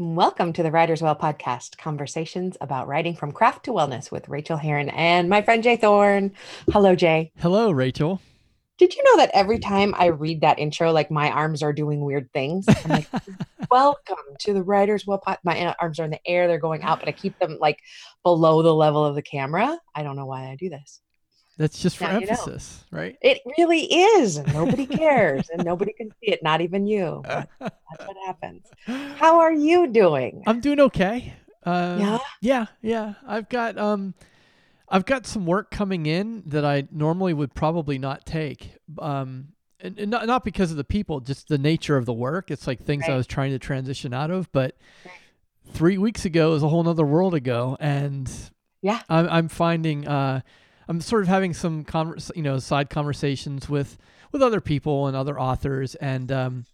Welcome to the Writer's Well podcast, conversations about writing from craft to wellness with Rachel Heron and my friend Jay Thorne. Hello, Jay. Hello, Rachel. Did you know that every time I read that intro, like my arms are doing weird things? I'm like, welcome to the Writer's Well pod. My arms are in the air, they're going out, but I keep them like below the level of the camera. I don't know why I do this. That's just for Now you know. emphasis, right? It really is. And nobody cares and nobody can see it, not even you, but that's what happens. How are you doing? I'm doing okay. Yeah. Yeah. I've got some work coming in that I normally would probably not take. And not because of the people, just the nature of the work. It's like things I Right. was trying to transition out of. But 3 weeks ago is a whole nother world ago, and Yeah. I'm finding I'm sort of having some side conversations with other people and other authors, and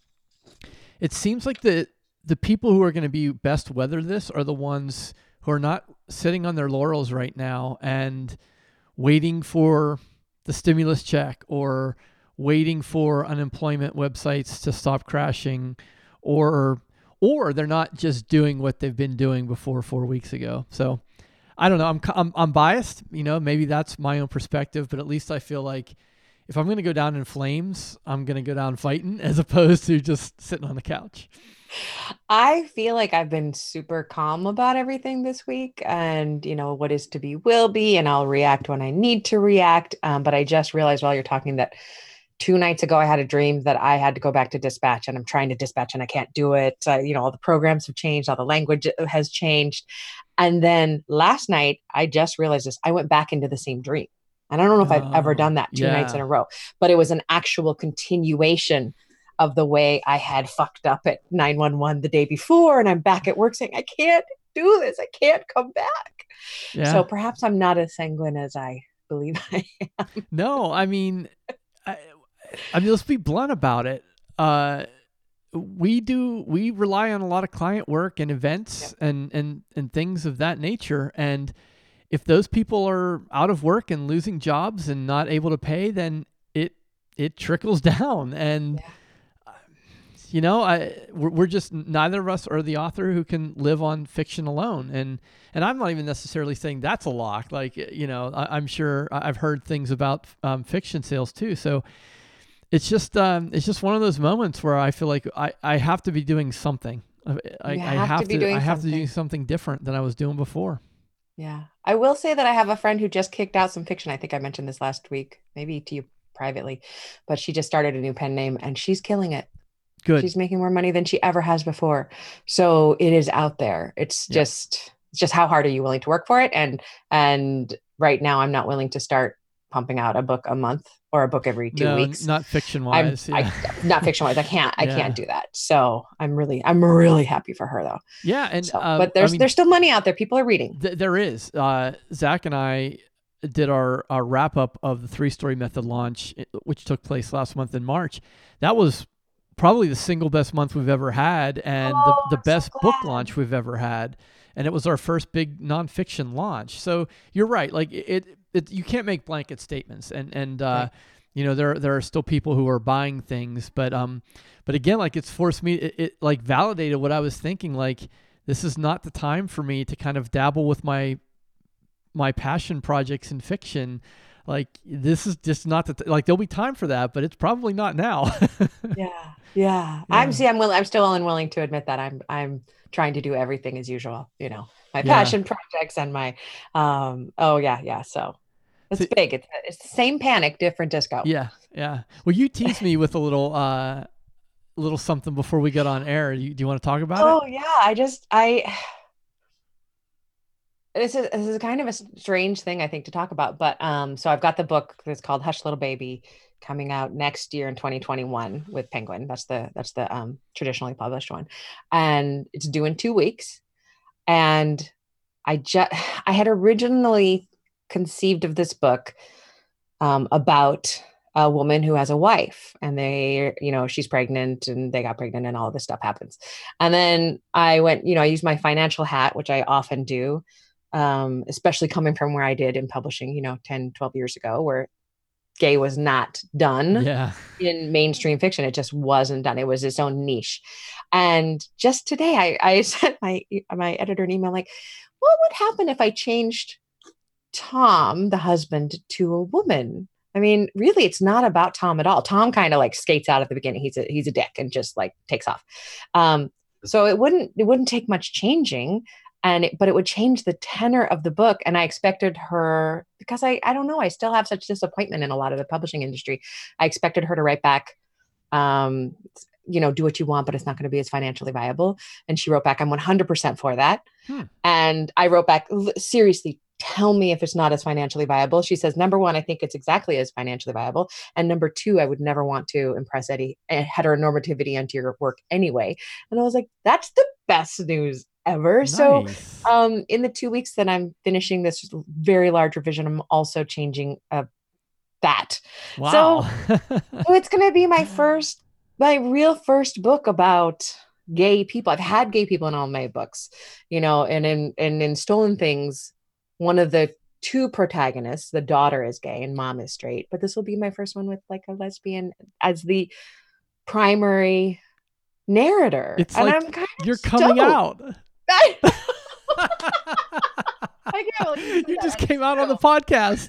it seems like the people who are going to be best weather this are the ones who are not sitting on their laurels right now and waiting for the stimulus check or waiting for unemployment websites to stop crashing, or they're not just doing what they've been doing before 4 weeks ago. So I don't know. I'm biased. Maybe that's my own perspective, but at least I feel like if I'm going to go down in flames, I'm going to go down fighting as opposed to just sitting on the couch. I feel like I've been super calm about everything this week, and what is to be will be, and I'll react when I need to react. But I just realized while you're talking that 2 nights ago I had a dream that I had to go back to dispatch, and I'm trying to dispatch and I can't do it. All the programs have changed, all the language has changed, and then last night I just realized this. I went back into the same dream, and I don't know if I've ever Oh, done that 2 nights in yeah. a row, but it was an actual continuation of the way I had fucked up at 911 the day before. And I'm back at work saying, I can't do this. I can't come back. So Yeah. perhaps I'm not as sanguine as I believe I am. No, I, I mean, let's be blunt about it. Uh, we rely on a lot of client work and Yep. events and things of that nature. And if those people are out of work and losing jobs and not able to pay, then it trickles down. And Yeah. we're just, neither of us are the author who can live on fiction alone. And I'm not even necessarily saying that's a lock. Like, I'm sure I've heard things about fiction sales too. So it's just one of those moments where I feel like I have to be doing something. You have to be I doing have to do something. something different than I was doing before. Yeah. I will say that I have a friend who just kicked out some fiction. I think I mentioned this last week, maybe to you privately, but she just started a new pen name and she's killing it. Good. She's making more money than she ever has before. So it is out there. Yeah. It's just how hard are you willing to work for it? And right now I'm not willing to start pumping out a book a month or a book every two No, weeks. not fiction I'm wise. I Yeah. not fiction wise. I can't Yeah. do that. So I'm really happy for her though. Yeah. And So but I there's mean, still money out there. People are reading. there is. Zach and I did our wrap up of the 3 Story Method launch, which took place last month in March. That was probably the single best month we've ever had, and Oh, the I'm so best book glad. launch we've ever had. And it was our first big nonfiction launch. So you're right. Like you can't make blanket statements, and Right. there are still people who are buying things, but again, like it's forced me. It like validated what I was thinking. Like this is not the time for me to kind of dabble with my passion projects in fiction. Like this is just not like there'll be time for that, but it's probably not now. Yeah. Yeah. I'm Yeah. see, I'm still unwilling to admit that I'm trying to do everything as usual, my Yeah. passion projects and my oh yeah, yeah. So So it's big. It's the same panic, different disco. yeah, yeah. Well, you teased me with a little something before we got on air. Do you want to talk about it? Oh yeah. I this is kind of a strange thing I think to talk about, but so I've got the book that's called Hush Little Baby coming out next year in 2021 with Penguin. That's the traditionally published one. And it's due in 2 weeks. And I just I had originally conceived of this book about a woman who has a wife and she's pregnant and they got pregnant and all this stuff happens. And then I went, I used my financial hat, which I often do, especially coming from where I did in publishing, 10, 12 years ago, where gay was not done Yeah. in mainstream fiction. It just wasn't done. It was its own niche. And just today, I sent my editor an email like, what would happen if I changed Tom, the husband, to a woman? I mean, really, it's not about Tom at all. Tom kind of like skates out at the beginning. He's a dick and just like takes off. So it wouldn't take much changing, but it would change the tenor of the book. And I expected her, because I don't know, I still have such disappointment in a lot of the publishing industry. I expected her to write back, do what you want, but it's not going to be as financially viable. And she wrote back, I'm 100% for that. And I wrote back, seriously, tell me if it's not as financially viable. She says, number one, I think it's exactly as financially viable. And number two, I would never want to impress any heteronormativity into your work anyway. And I was like, that's the best news ever. Nice. So in the 2 weeks that I'm finishing this very large revision, I'm also changing that. Wow. So it's going to be my real first book about gay people. I've had gay people in all my books, and in Stolen Things, one of the two protagonists, the daughter is gay and mom is straight, but this will be my first one with like a lesbian as the primary narrator. It's and like I'm kind of you're coming out. I can't believe you just came out on the podcast.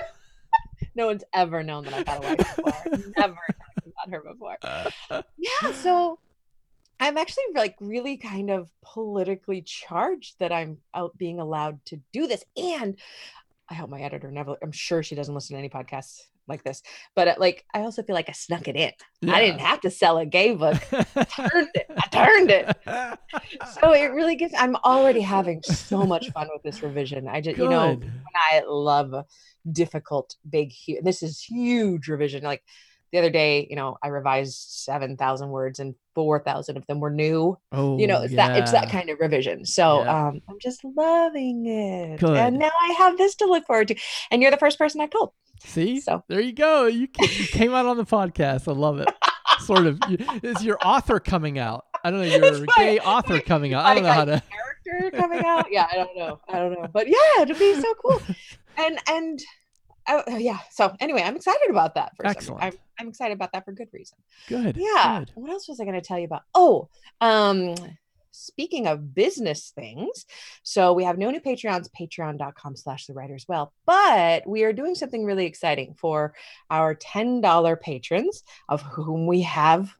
No one's ever known that I've had a wife before. Never talked about her before. Yeah, so I'm actually like really kind of politically charged that I'm out being allowed to do this. And I hope my editor never, I'm sure she doesn't listen to any podcasts like this, but I also feel like I snuck it in. Yeah. I didn't have to sell a gay book. I turned it. So it really I'm already having so much fun with this revision. I just, when I love difficult, big, huge, this is huge revision. Like, the other day, I revised 7,000 words and 4,000 of them were new. Oh, it's that kind of revision. So I'm just loving it. Good. And now I have this to look forward to. And you're the first person I've told. See? So there you go. You came out on the podcast. I love it. Sort of. Is your author coming out? I don't know. Your gay author coming out. I don't know how to. Character coming out? Yeah, I don't know. But yeah, it'd be so cool. And yeah. So anyway, I'm excited about that. Excellent. I'm excited about that for good reason. Good. Yeah. Good. What else was I going to tell you about? Speaking of business things, so we have no new Patreons, patreon.com/thewriterswell, but we are doing something really exciting for our $10 patrons, of whom we have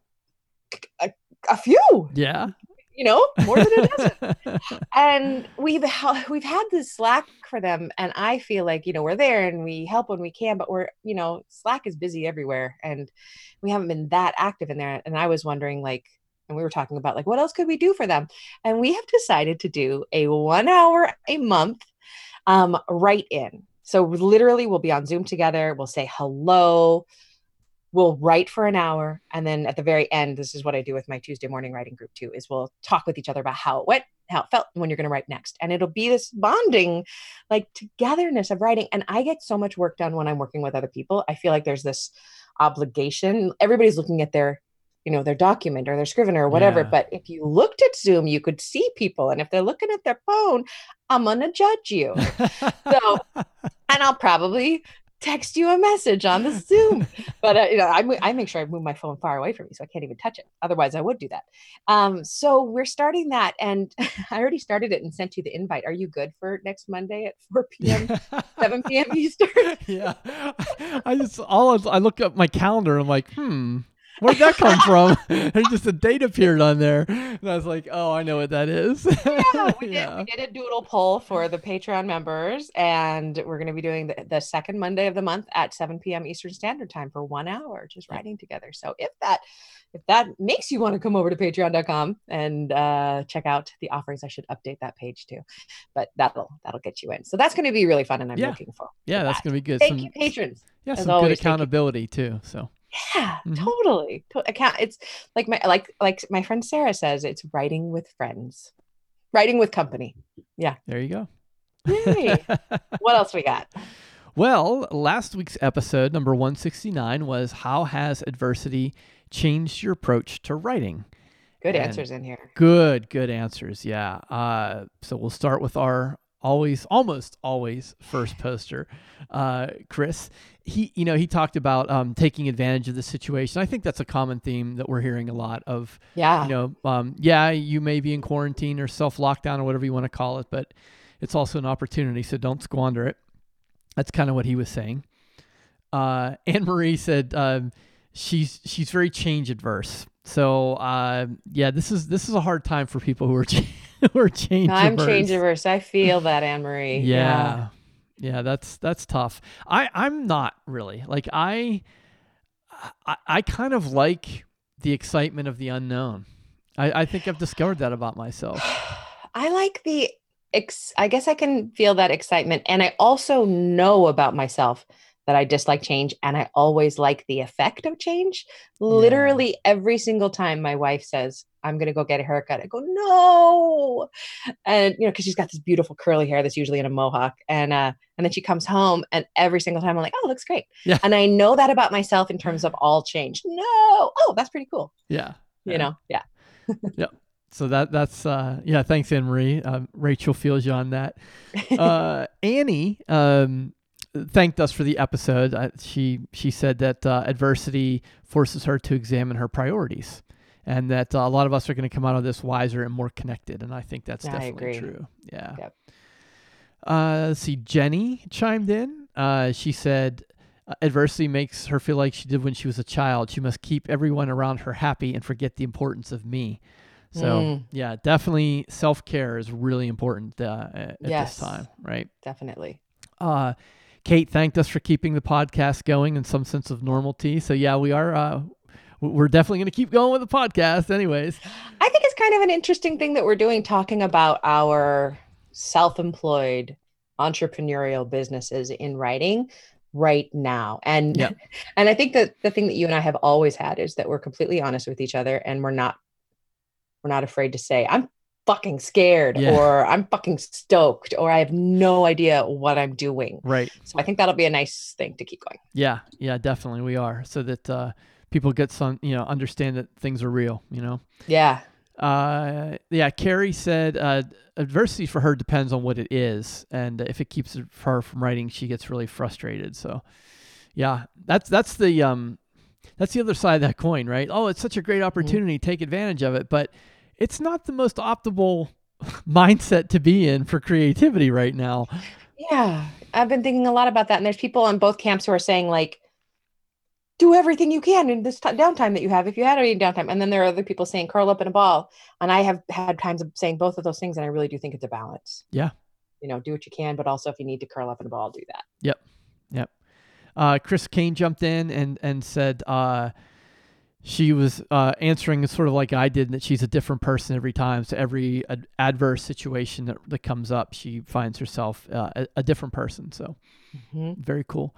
a few. Yeah. More than a dozen. And we've had this Slack for them. And I feel like, we're there and we help when we can, but we're, Slack is busy everywhere and we haven't been that active in there. And I was wondering and we were talking about what else could we do for them? And we have decided to do a 1 hour a month write-in. So literally we'll be on Zoom together. We'll say hello. We'll write for an hour. And then at the very end, this is what I do with my Tuesday morning writing group too, is we'll talk with each other about how it went, how it felt, and when you're going to write next. And it'll be this bonding, togetherness of writing. And I get so much work done when I'm working with other people. I feel like there's this obligation. Everybody's looking at their document or their Scrivener or whatever. Yeah. But if you looked at Zoom, you could see people. And if they're looking at their phone, I'm going to judge you. And I'll probably text you a message on the Zoom, but I make sure I move my phone far away from me so I can't even touch it. Otherwise I would do that. So we're starting that, and I already started it and sent you the invite. Are you good for next Monday at 4 p.m., 7 p.m. Eastern? Yeah. I look up my calendar and I'm like, where'd that come from? There's just a date appeared on there. And I was like, oh, I know what that is. Yeah, we did a doodle poll for the Patreon members, and we're going to be doing the second Monday of the month at 7 p.m. Eastern Standard Time for 1 hour, just writing together. So if that makes you want to come over to patreon.com and check out the offerings, I should update that page too. But that'll get you in. So that's going to be really fun, and I'm looking for that's going to be good. Thank you, patrons. Yeah, some good accountability too. So. Yeah, totally. It's like my friend Sarah says, it's writing with friends, writing with company. Yeah. There you go. Yay. What else we got? Well, last week's episode, number 169, was how has adversity changed your approach to writing? Good answers in here. Good answers. Yeah. So we'll start with our always, almost always first poster, Chris, he talked about taking advantage of the situation. I think that's a common theme that we're hearing a lot of. Yeah. Yeah, you may be in quarantine or self-lockdown or whatever you want to call it, but it's also an opportunity, so don't squander it. That's kind of what he was saying. Anne Marie said she's very change adverse. So yeah, this is a hard time for people who are who are change I'm averse. change averse. I feel that, Anne Marie. Yeah. Yeah, that's tough. I'm not really. Like I kind of like the excitement of the unknown. I think I've discovered that about myself. I like I guess I can feel that excitement. And I also know about myself that I dislike change. And I always like the effect of change. Literally every single time my wife says, I'm going to go get a haircut, I go, no. And, because she's got this beautiful curly hair that's usually in a mohawk. And then she comes home and every single time I'm like, oh, it looks great. Yeah. And I know that about myself in terms of all change. No. Oh, that's pretty cool. Yeah. Yeah. Yeah. So that's yeah. Thanks, Anne Marie. Rachel feels you on that. Annie thanked us for the episode. She said that adversity forces her to examine her priorities, and that a lot of us are going to come out of this wiser and more connected. And I think that's definitely true. Yeah. Yep. Let's see. Jenny chimed in. She said, adversity makes her feel like she did when she was a child. She must keep everyone around her happy and forget the importance of me. So yeah, definitely self-care is really important at this time, right? Definitely. Kate thanked us for keeping the podcast going in some sense of normalcy. So yeah, we're definitely going to keep going with the podcast anyways. I think it's kind of an interesting thing that we're doing, talking about our self-employed entrepreneurial businesses in writing right now. And and I think that the thing that you and I have always had is that we're completely honest with each other, and we're not afraid to say, I'm fucking scared or I'm fucking stoked or I have no idea what I'm doing. Right. So I think that'll be a nice thing to keep going. Yeah. Yeah, definitely. We are. So that people get some, understand that things are real, Yeah. Yeah. Carrie said, adversity for her depends on what it is. And if it keeps her from writing, she gets really frustrated. So yeah, that's the other side of that coin, right? Oh, it's such a great opportunity. Take advantage of it. But it's not the most optimal mindset to be in for creativity right now. Yeah. I've been thinking a lot about that. And there's people on both camps who are saying, like, do everything you can in this downtime that you have, if you had any downtime. And then there are other people saying, curl up in a ball. And I have had times of saying both of those things. And I really do think it's a balance. Yeah. Do what you can, but also if you need to curl up in a ball, do that. Yep. Chris Kane jumped in and said she was answering sort of like I did, that she's a different person every time. So every adverse situation that comes up, she finds herself a different person. So very cool.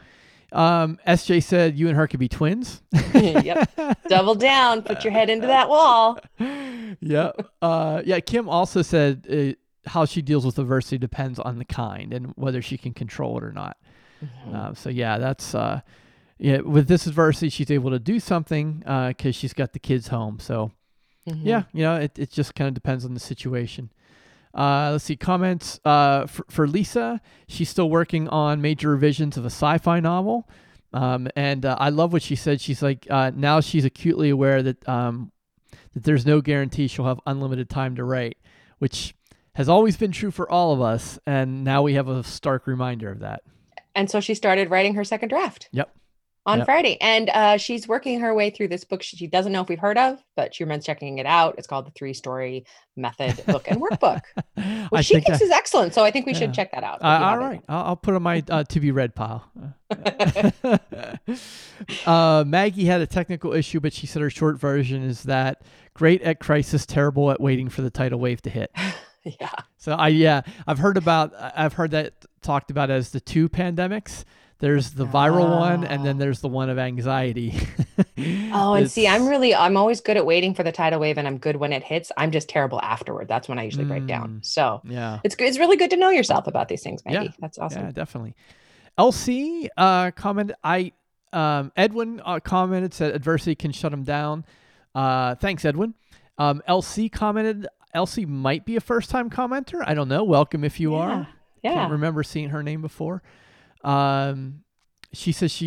SJ said you and her could be twins. Yep. Double down. Put your head into that wall. Yeah. Yeah. Kim also said how she deals with adversity depends on the kind and whether she can control it or not. So yeah, that's with this adversity, she's able to do something because she's got the kids home. So yeah, it just kind of depends on the situation. Let's see comments for Lisa. She's still working on major revisions of a sci-fi novel. And I love what she said. She's like, now she's acutely aware that there's no guarantee she'll have unlimited time to write, which has always been true for all of us. And now we have a stark reminder of that. And so she started writing her second draft. Yep. On Friday. And she's working her way through this book she doesn't know if we've heard of, but she recommends checking it out. It's called the 3-Story Method Book and Workbook, which she thinks is excellent. So I think we should check that out. All right. I'll put on my to be read pile. Maggie had a technical issue, but she said her short version is that great at crisis, terrible at waiting for the tidal wave to hit. Yeah. So I've heard that talked about as the two pandemics. There's the viral one, and then there's the one of anxiety. And see, I'm always good at waiting for the tidal wave, and I'm good when it hits. I'm just terrible afterward. That's when I usually break down. So yeah, it's really good to know yourself about these things, Maggie. Yeah. That's awesome. Yeah, definitely. LC commented. Edwin commented, said adversity can shut him down. Thanks, Edwin. LC commented. LC might be a first-time commenter. I don't know. Welcome if you are. Can't Yeah. remember seeing her name before. She says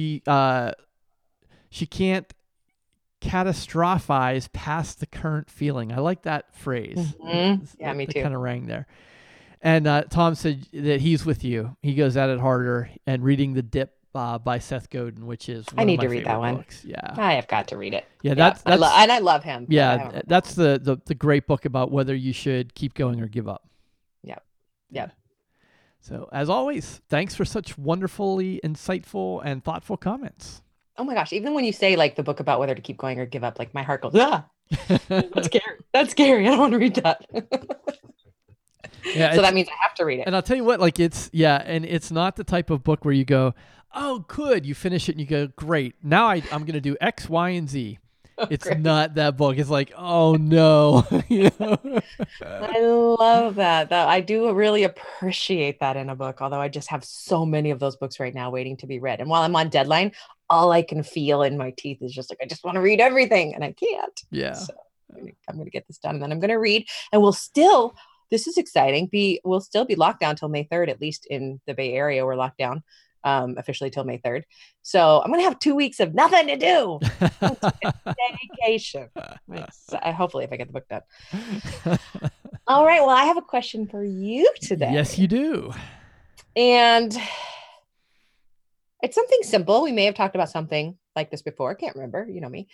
she can't catastrophize past the current feeling. I like that phrase. Yeah, me That too. kind of rang there. And Tom said that he's with you. He goes at it harder and reading The Dip by Seth Godin, which is I one of need my to read that favorite one. books. Yeah. I have got to read it. Yeah, Yeah, that's and I love him. But I yeah, haven't read that's the great book about whether you should keep going or give up. Yep. Yeah. Yep. So as always, thanks for such wonderfully insightful and thoughtful comments. Oh my gosh! Even when you say like the book about whether to keep going or give up, like my heart goes, ah, that's scary. That's scary. I don't want to read that. Yeah, So that means I have to read it. and I'll tell you what, like and it's not the type of book where you go, oh, good, you finish it and you go, great. Now I'm going to do X, Y, and Z. It's Great. not that book. It's like, oh no. You know? I love that. That I do really appreciate that in a book, although I just have so many of those books right now waiting to be read. And while I'm on deadline, all I can feel in my teeth is just like, I just want to read everything and I can't. Yeah. So I'm going to get this done and then I'm going to read and we'll still, this is exciting, we'll still be locked down till May 3rd, at least in the Bay Area, we're locked down officially till May 3rd. So I'm going to have 2 weeks of nothing to do. Vacation. Hopefully if I get the book done. All right. Well, I have a question for you today. Yes, you do. And it's something simple. We may have talked about something like this before. I can't remember. You know me.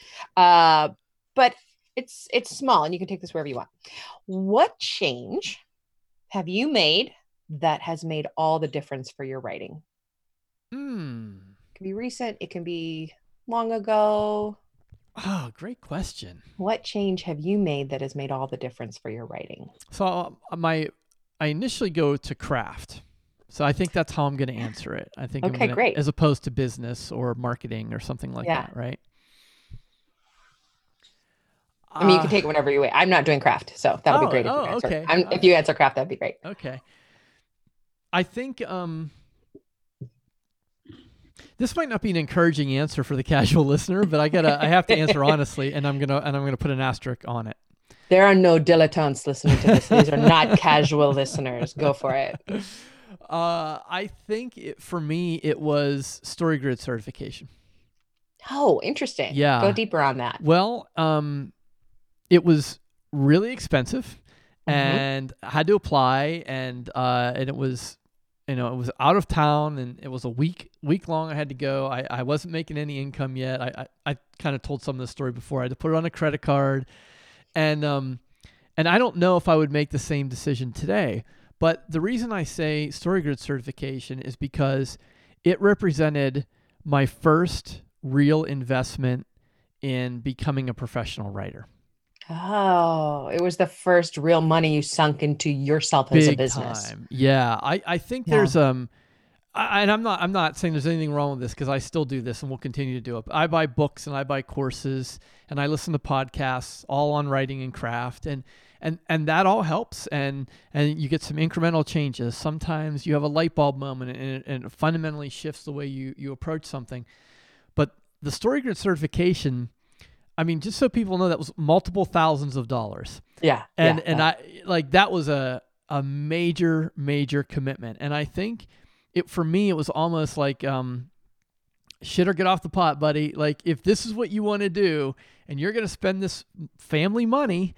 But it's small and you can take this wherever you want. What change have you made that has made all the difference for your writing? It can be recent. It can be long ago. Oh, great question. What change have you made that has made all the difference for your writing? So I initially go to craft. So I think that's how I'm going to answer it. I think Okay, great. As opposed to business or marketing or something like that, right? I mean, you can take it whenever you wait. I'm not doing craft, so that would be great if you answer. Okay. If you answer craft, that'd be great. Okay. I think this might not be an encouraging answer for the casual listener, but I have to answer honestly, and I'm gonna put an asterisk on it. There are no dilettantes listening to this. These are not casual listeners. Go for it. I think for me it was StoryGrid certification. Oh, interesting. Yeah. Go deeper on that. Well, it was really expensive, and I had to apply, and it was, it was out of town, and it was a week long. I had to go. I wasn't making any income yet. I kind of told some of the story before. I had to put it on a credit card, and I don't know if I would make the same decision today. But the reason I say StoryGrid certification is because it represented my first real investment in becoming a professional writer. Oh, it was the first real money you sunk into yourself as a business. Time. Yeah. I think there's and I'm not saying there's anything wrong with this because I still do this and we'll continue to do it. I buy books and I buy courses and I listen to podcasts all on writing and craft and that all helps and you get some incremental changes. Sometimes you have a light bulb moment and it fundamentally shifts the way you approach something. But the StoryGrid certification, I mean, just so people know, that was multiple thousands of dollars. Yeah. And I like that was a major commitment. And I think for me it was almost like shit or get off the pot, buddy. Like if this is what you want to do and you're going to spend this family money,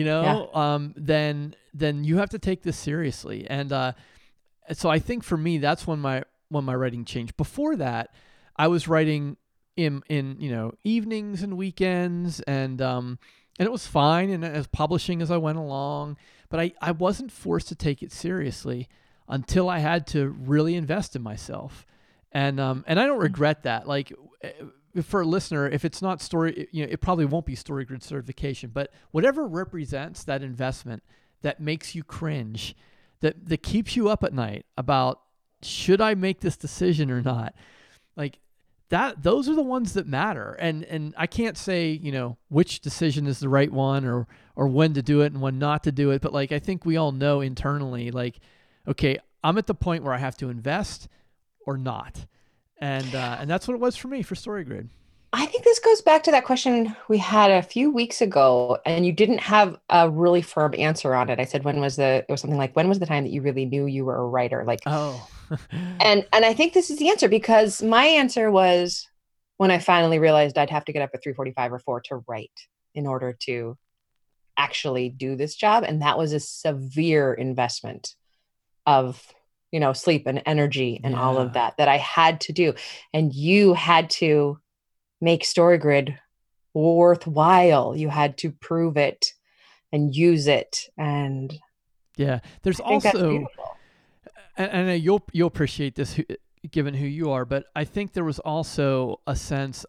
then you have to take this seriously. And so I think for me that's when my writing changed. Before that, I was writing in evenings and weekends and it was fine and as publishing as I went along, but I wasn't forced to take it seriously until I had to really invest in myself. And I don't regret that. Like for a listener, if it's not it probably won't be StoryGrid certification, but whatever represents that investment that makes you cringe, that keeps you up at night about should I make this decision or not? Like those are the ones that matter. And I can't say, which decision is the right one or when to do it and when not to do it. But like, I think we all know internally, like, okay, I'm at the point where I have to invest or not. And that's what it was for me for StoryGrid. I think this goes back to that question we had a few weeks ago, and you didn't have a really firm answer on it. I said, it was something like, when was the time that you really knew you were a writer? Like, Oh, and I think this is the answer because my answer was when I finally realized I'd have to get up at 3:45 or 4 to write in order to actually do this job. And that was a severe investment of, sleep and energy and all of yeah. that I had to do. And you had to make StoryGrid worthwhile. You had to prove it and use it. And Yeah. There's I think that's also, beautiful. and you'll appreciate this given who you are, but I think there was also a sense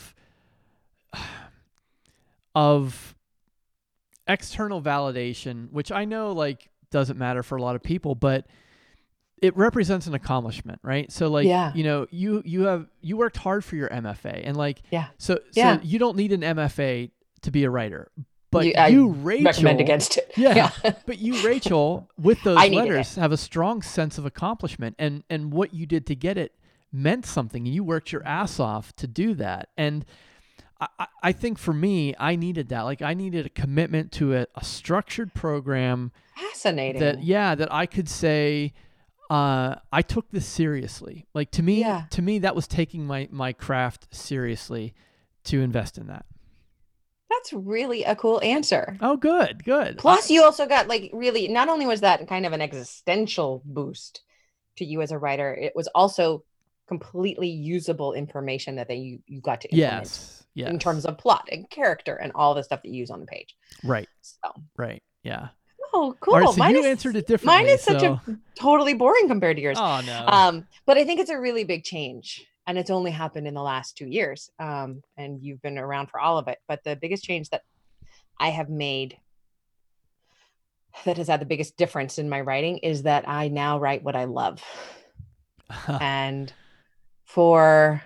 of external validation, which I know like doesn't matter for a lot of people, but it represents an accomplishment, right? So like, Yeah. you worked hard for your MFA, and like, Yeah. so Yeah. you don't need an MFA to be a writer, but I you, recommend Rachel, against it. yeah, Yeah. but you, Rachel, with I those needed it. letters have a strong sense of accomplishment, and what you did to get it meant something. You worked your ass off to do that, and I think for me, I needed that. Like I needed a commitment to a structured program that, Fascinating. yeah, that I could say, I took this seriously. Like Yeah. to me, that was taking my craft seriously to invest in that. That's really a cool answer. Oh, good, good. Plus, you also got like really, not only was that kind of an existential boost to you as a writer, it was also completely usable information that you got to implement Yes, in yes, terms of plot and character and all the stuff that you use on the page. right, So, right, yeah. oh, All right, cool. so you answered it differently. Such a So, totally boring compared to yours. oh no, But I think it's a really big change. And it's only happened in the last 2 years. And you've been around for all of it. But the biggest change that I have made that has had the biggest difference in my writing is that I now write what I love. And for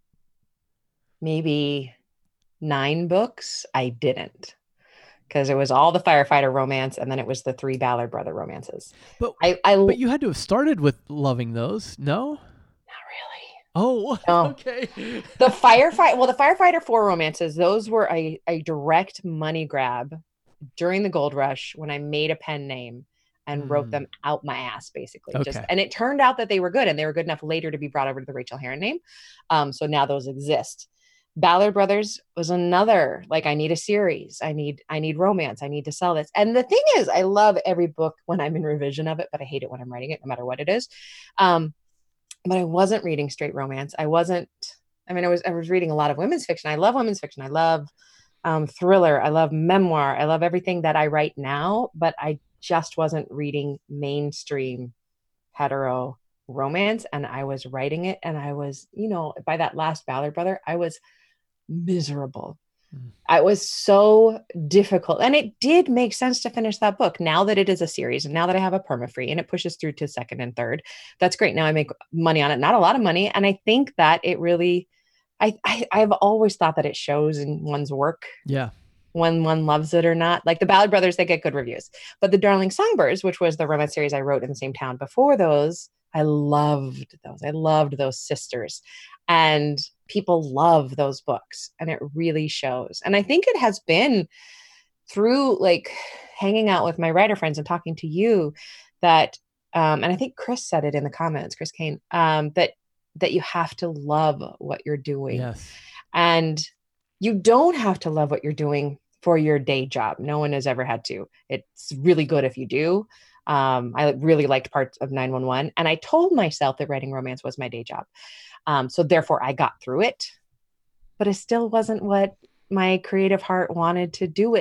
maybe 9 books, I didn't, because it was all the firefighter romance and then it was the 3 Ballard brother romances. but I but not you had to have started with loving those. No. really. Oh, No. okay. The firefighter 4 romances, those were a direct money grab during the gold rush when I made a pen name and wrote Hmm. them out my ass, basically. Just Okay. and it turned out that they were good, and they were good enough later to be brought over to the Rachel Herron name. So now those exist. Ballard Brothers was another, like, I need a series. I need romance. I need to sell this. And the thing is, I love every book when I'm in revision of it, but I hate it when I'm writing it, no matter what it is. Um, but I wasn't reading straight romance. I was reading a lot of women's fiction. I love women's fiction. I love thriller. I love memoir. I love everything that I write now, but I just wasn't reading mainstream hetero romance. And I was writing it. And I was, by that last Ballard Brother, I was miserable. Mm. I was so difficult. And it did make sense to finish that book now that it is a series and now that I have a perma-free and it pushes through to second and third. That's great. Now I make money on it, not a lot of money. And I think that it really, I've always thought that it shows in one's work Yeah. when one loves it or not. Like the Ballad Brothers, they get good reviews. But the Darling Songbirds, which was the romance series I wrote in the same town before those, I loved those. I loved those sisters. And people love those books. And it really shows. And I think it has been through like hanging out with my writer friends and talking to you that and I think Chris said it in the comments, Chris Kane, that you have to love what you're doing. Yes. And you don't have to love what you're doing for your day job. No one has ever had to. It's really good if you do. I really liked parts of 911, and I told myself that writing romance was my day job. So therefore, I got through it, but it still wasn't what my creative heart wanted to do.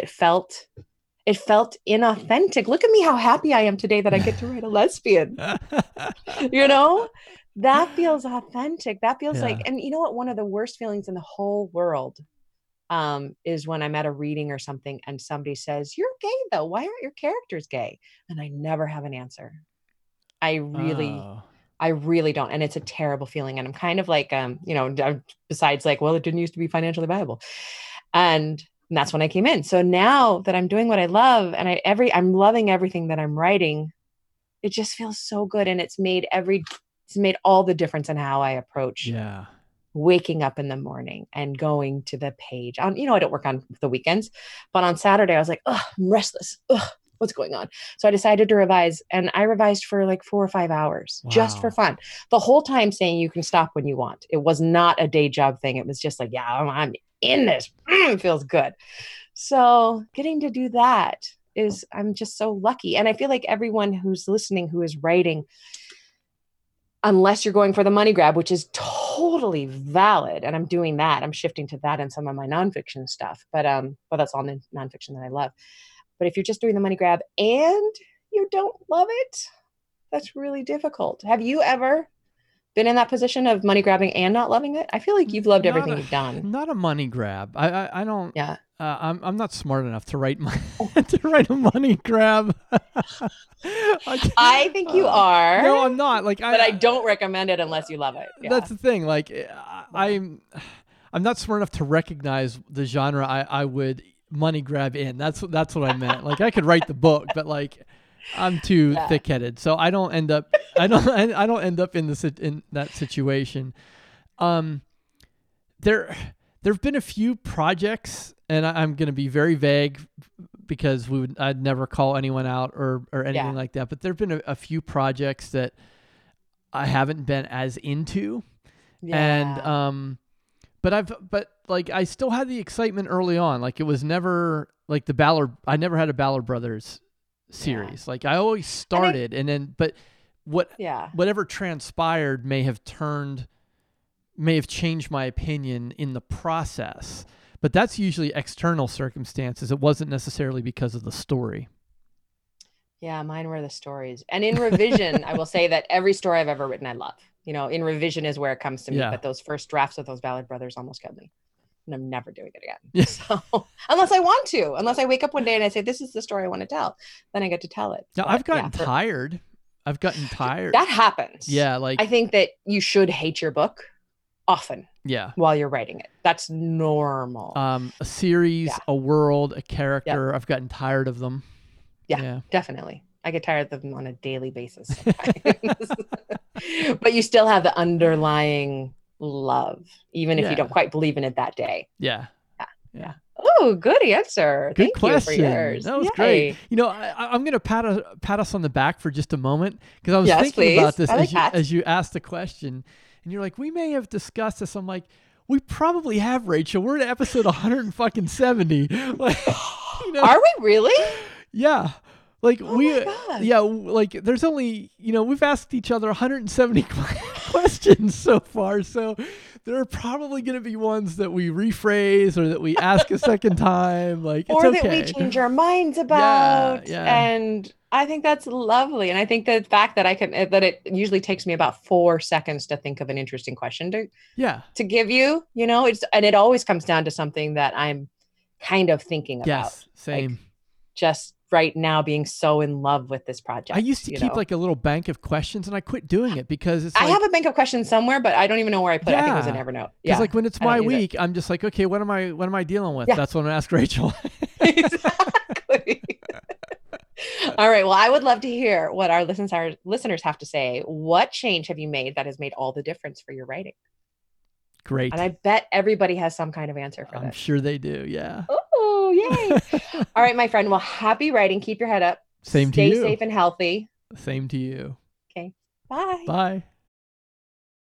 It felt inauthentic. Look at me, how happy I am today that I get to write a lesbian. You know, that feels authentic. That feels like, Yeah. and you know what? One of the worst feelings in the whole world is when I'm at a reading or something and somebody says, "You're gay though. Why aren't your characters gay?" And I never have an answer. I really, Oh. I really don't. And it's a terrible feeling. And I'm kind of like, besides like, well, it didn't used to be financially viable. And that's when I came in. So now that I'm doing what I love and I'm loving everything that I'm writing, it just feels so good. And it's made all the difference in how I approach Yeah. waking up in the morning and going to the page. I don't work on the weekends, but on Saturday I was like, oh, I'm restless. Ugh, what's going on? So I decided to revise, and I revised for like 4 or 5 hours just for Wow. fun. The whole time saying you can stop when you want. It was not a day job thing. It was just like, yeah, I'm in this. It feels good. So getting to do that I'm just so lucky. And I feel like everyone who's listening, who is writing, unless you're going for the money grab, which is totally valid. And I'm doing that. I'm shifting to that in some of my nonfiction stuff, but that's all nonfiction that I love. But if you're just doing the money grab and you don't love it, that's really difficult. Have you ever been in that position of money grabbing and not loving it? I feel like you've loved everything you've done. Not a money grab. I don't. Yeah. I'm not smart enough to write to write a money grab. I think you are. No, I'm not. But I don't recommend it unless you love it. Yeah. That's the thing. I'm not smart enough to recognize the genre I would money grab in. That's what I meant. I could write the book, but I'm too thick-headed, so I don't end up in that situation. There've been a few projects, and I'm going to be very vague because I'd never call anyone out or anything like that. But there've been a few projects that I haven't been as into, and but I still had the excitement early on. It was never like the Ballard. I never had a Ballard Brothers series. I always started, and then whatever transpired may have changed my opinion in the process. But that's usually external circumstances. It wasn't necessarily because of the story. Yeah, mine were the stories. And in revision, I will say that every story I've ever written, I love. In revision is where it comes to me. But those first drafts of those Ballard Brothers almost killed me. And I'm never doing it again. Yeah. So unless I want to, unless I wake up one day and I say, this is the story I want to tell, then I get to tell it. Now, I've gotten tired. That happens. Yeah. I think that you should hate your book often. Yeah. While you're writing it. That's normal. A series, a world, a character. Yep. I've gotten tired of them. Yeah, definitely. I get tired of them on a daily basis sometimes. But you still have the underlying love, even if you don't quite believe in it that day. Yeah. Oh, good answer. Good question. You for yours. That was great. I'm going to pat us on the back for just a moment, because I was thinking about this as you asked the question. And you're like, we may have discussed this. I'm like, we probably have, Rachel. We're at episode 170. Are we really? Yeah. There's only, we've asked each other 170 questions so far. So there are probably going to be ones that we rephrase or that we ask a second time. Or that we change our minds about. Yeah. And I think that's lovely. And I think the fact that that it usually takes me about 4 seconds to think of an interesting question to give you, and it always comes down to something that I'm kind of thinking about. Yes, same. Just right now being so in love with this project. I used to keep a little bank of questions, and I quit doing it because it's I have a bank of questions somewhere, but I don't even know where I put it. I think it was in Evernote. Because when it's my week, I'm just like, okay, what am I dealing with? That's what I'm gonna ask Rachel. Exactly. All right. Well, I would love to hear what our listeners have to say. What change have you made that has made all the difference for your writing? Great. And I bet everybody has some kind of answer for that. I'm sure they do. Yeah. Oh, yay. All right, my friend. Well, happy writing. Keep your head up. Same to you. Stay safe and healthy. Same to you. Okay. Bye. Bye.